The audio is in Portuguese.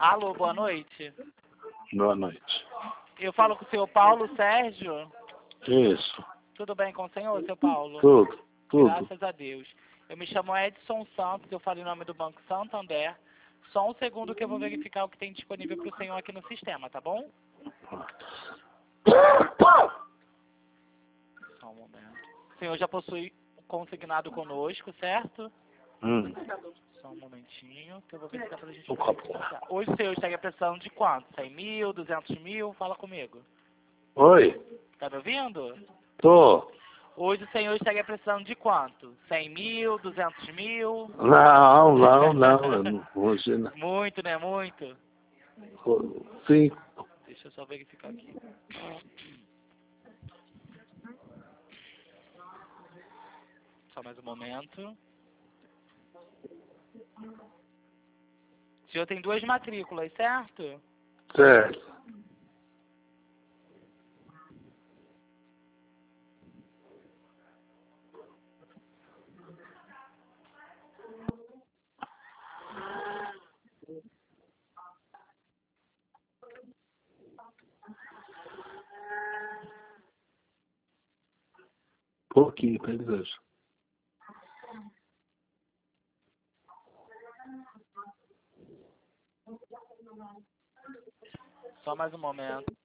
Alô, boa noite. Boa noite. Eu falo com o senhor Paulo Sérgio. Isso. Tudo bem com o senhor, seu Paulo? Tudo. Graças a Deus. Eu me chamo Edson Santos, eu falo em nome do Banco Santander. Só um segundo que eu vou verificar o que tem disponível para o senhor aqui no sistema, tá bom? Só um momento. O senhor já possui consignado conosco, certo? Só um momentinho, que eu vou verificar pra gente verificar. Hoje o senhor estaria precisando de quanto? 100 mil, 200 mil? Fala comigo. Oi? Tá me ouvindo? Tô. Hoje o senhor estaria precisando de quanto? 100 mil, 200 mil? Não. Hoje não. Muito, né? Muito. Sim. Deixa eu só verificar aqui. Só mais um momento. O senhor tem 2 matrículas, certo? Certo. Pouquinho, pra eles hoje. Só mais um momento.